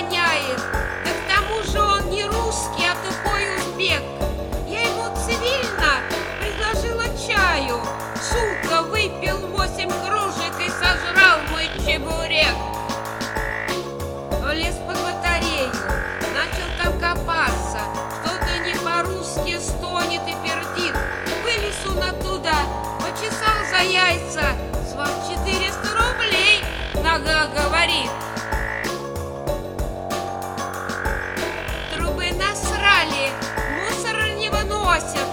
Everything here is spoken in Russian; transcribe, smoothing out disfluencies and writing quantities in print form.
воняет. Да к тому же он не русский, а тупой узбек. Я ему цивильно предложила чаю. Сука, выпил 8 кружек и сожрал мой чебурек. Влез под батарею, начал там копаться. Что-то не по-русски стонет и пердит. Вылез он оттуда, почесал за яйца. С вас 400 рублей, нога говорит. Трубы насрали, мусор не выносят.